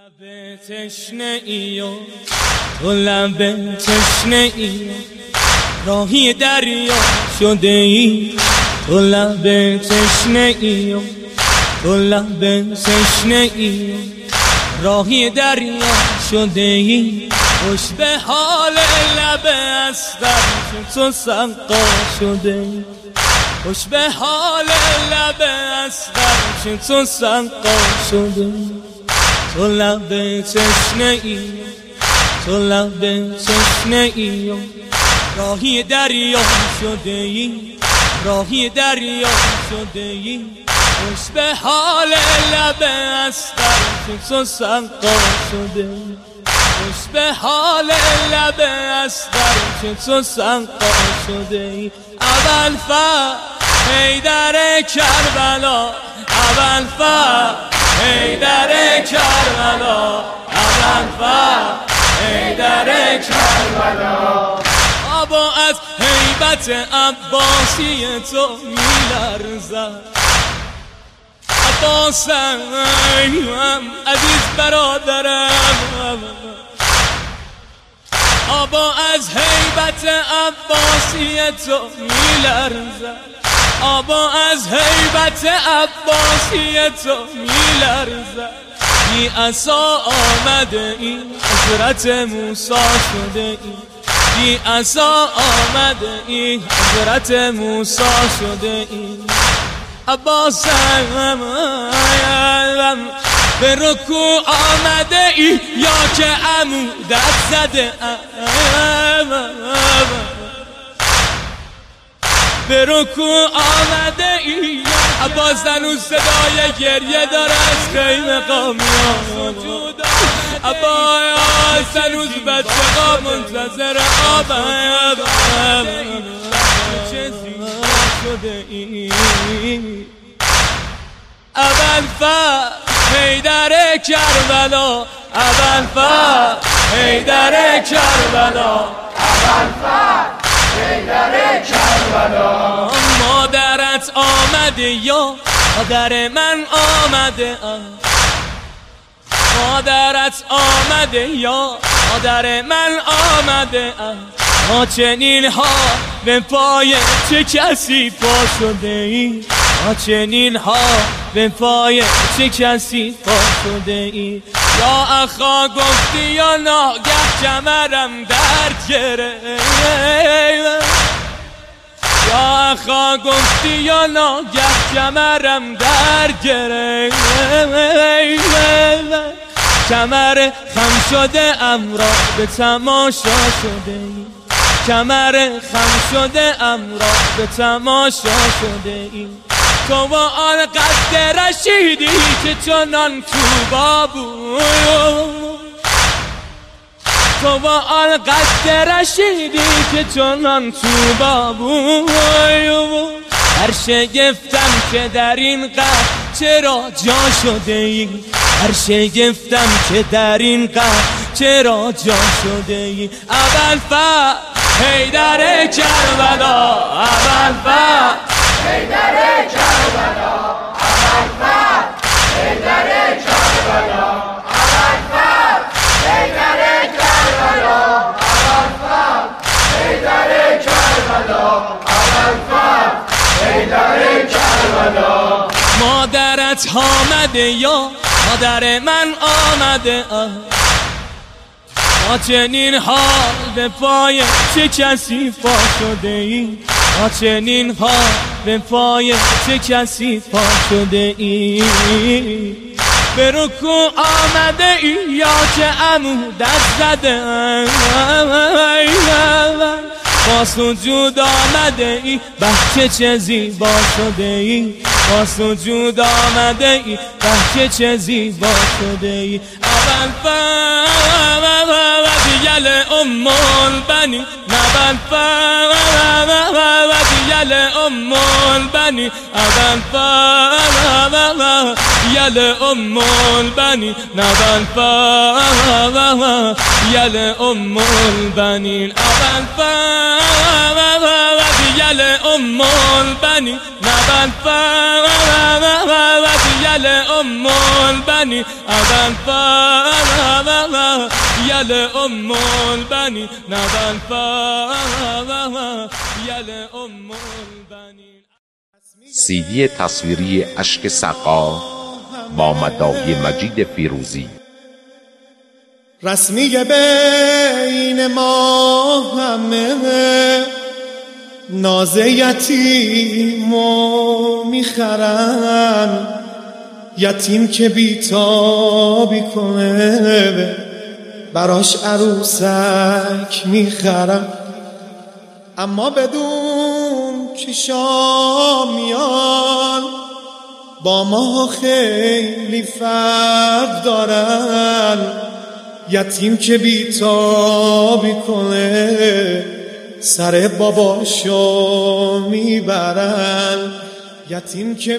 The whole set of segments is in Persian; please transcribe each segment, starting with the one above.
لب تشنه ای و تو لب تشنه ای راهی دریا شده ای تو لب تشنه ای و تو لب تشنه ای راهی دریا شده ای خوش به حال لب استر تو سقا شده ای خوش به حال لب استر تو سقا شده ای تو لب تشنه ای تو لب تشنه ای راهی دریا شده ای راهی دریا شده ای خوش به حال لب استر تو سقا شده ای خوش به حال لب استر تو سقا شده ای اول حیدر کربلا اول حیدر کربلا اول حیدر کربلا آبا از هیبت عباسی تو میلرزد عباسم عزیز برادرم آبا از هیبت عباسی تو میلرزد آبا از هیبت عباسی تو میلرزد بی عصا آمده ای حضرت موسی شده ای بی عصا آمده ای حضرت موسی شده ای عباسم به رکوع آمده ای یا که عمودت زده به رکوع آمده ای عباس هنوز صدای گریه داره از خیمه قامیان عباس هنوز بچه ها منتظر آبم چه زیبا شده ای اول حیدر کربلا اول حیدر کربلا اول حیدر کربلا مادرت آمده یا مادر من آمده مادرت آمده یا مادر من آمده ما چنین ها به پای چه کسی پا شده ای ما چنین ها به پای چه کسی پا شده ای یا اخا گفتی یا ناگه کمرم درد گرفت یا اخا گفتی یا ناگه کمرم درد گرفت کمر خم شده امرا به تماشا شده ای کمر خم شده امرا به تماشا شده ای تو با آن قد رشیدی که چنان تو بابو تو با آن قد رشیدی که چنان تو بابو هر شگفتم که در این قد چرا جا شده ای هر شگفتم که در این قد چرا جا شده ای اول حیدر کربلا اول حیدر کربلا اول حیدر کربلا اول حیدر کربلا اول حیدر کربلا اول حیدر کربلا مادرت آمده یا مادر من آمده ما چنین حال به پای چه کسی پا شده ای ما چنین حال به پای چه کسی پا شده ای به رکوع آمده ای یا که عمودت زده با سجود آمده ای بچه چه زیبا شده ای با سجود آمده ای بچه چه زیبا شده ای اول دیل ام البنی نبل دیل ام البنی اول یل ام البنی نبل یل ام البنی اول دیل ام البنی نبل دیل يل أم البني أبن فا يل أم البني نبن فا يل أم البني. CD تصویری اشک سقا با مداحی مجید فیروزی. رسمی بین ما همه ناز یتیمو میخرن، یتیم که بیتابی کنه براش عروسک میخرن، اما بدون که شامیان با ما خیلی فرق دارن. یتیم که بیتابی کنه سر باباشو میبرن، یتیم که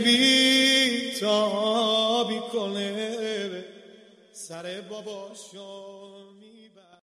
بیتابی کنه سر باباشو